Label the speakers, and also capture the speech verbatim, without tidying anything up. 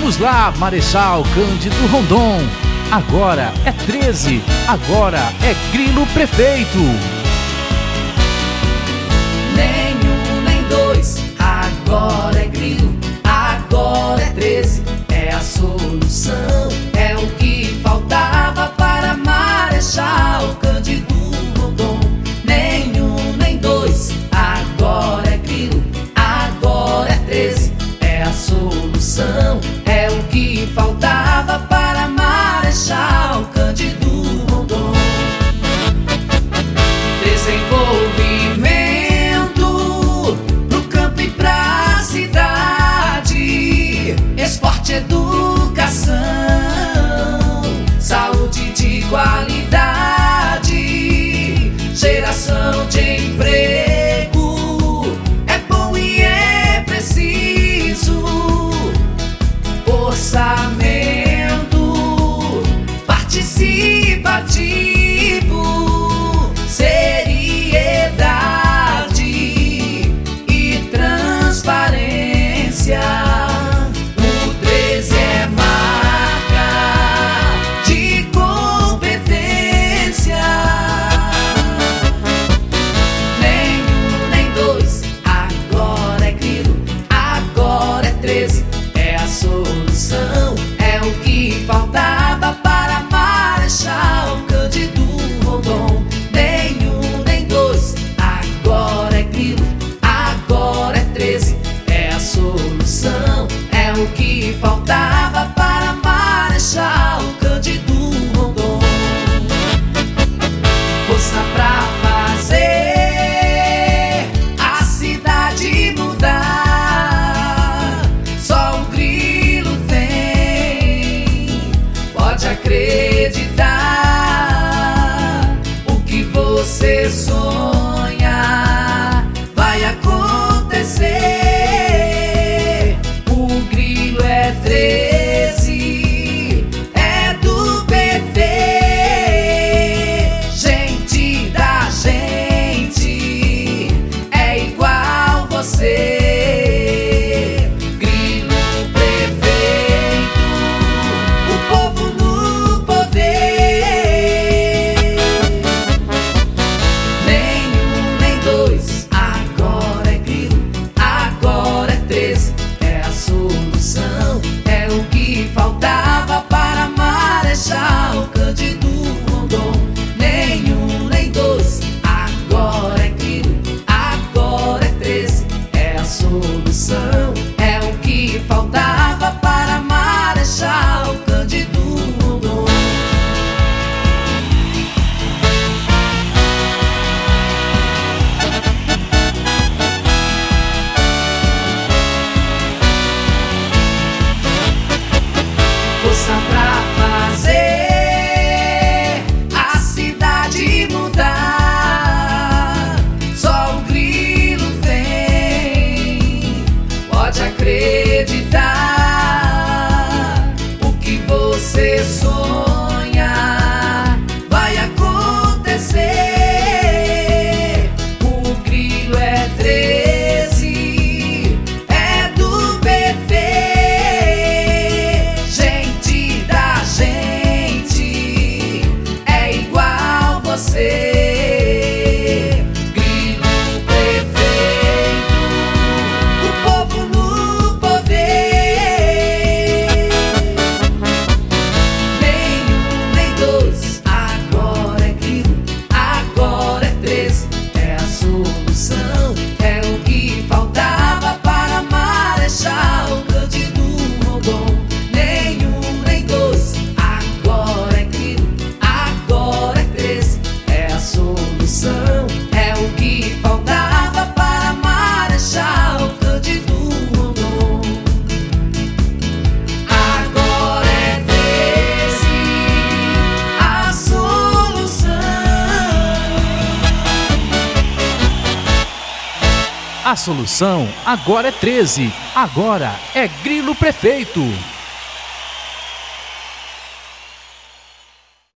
Speaker 1: Vamos lá, Marechal Cândido Rondon. Agora é treze, agora é Grilo Prefeito.
Speaker 2: Nenhum, nem dois, agora é Grilo, agora é treze. É a solução, é o que faltava para Marechal Cândido Rondon. Nenhum, nem dois, agora é Grilo, agora é treze. É a solução, é o que faltava para Marechal Cândido Rondon. Desenvolvimento pro campo e pra cidade, esporte, educação, saúde de qualidade, geração de emprego. É bom e é preciso orçamento participativo, seriedade e transparência. O treze é marca de competência. Nenhum, nem dois, agora é Grilo, agora é treze. É a solução, é o que faltava para Marechal Cândido Rondon. Nenhum, nem dois, agora é Grilo, agora é treze. É a solução, é o que faltava para Marechal Cândido Rondon. Força pra fazer a cidade mudar, só o Grilo tem. Pode acreditar, o que você sonha vai acontecer. O Grilo é treze, é do P T, gente da gente, é igual você. Grilo Prefeito, o povo no poder. Nenhum, nem dois, agora é Grilo, agora é treze. É a solução, é o que faltava para Marechal Cândido Rondon. Nenhum, nem dois, agora é Grilo, agora é treze. É a solução, é o que faltava para Marechal Cândido Rondon. Força pra fazer a cidade mudar, só o Grilo tem. Pode acreditar, o que você sonha vai acontecer. O Grilo é treze, é do P T, gente da gente, é igual você. Grilo Prefeito, o povo no poder. Nenhum, nem dois, agora é Grilo, agora é treze. É a solução, é o que faltava para Marechal Cândido Rondon. Nenhum, nem dois, agora é Grilo, agora é treze. É a solução, é o que faltava para Marechal Cândido Rondon. Agora é treze, a solução.
Speaker 1: A solução agora é treze, agora é Grilo Prefeito.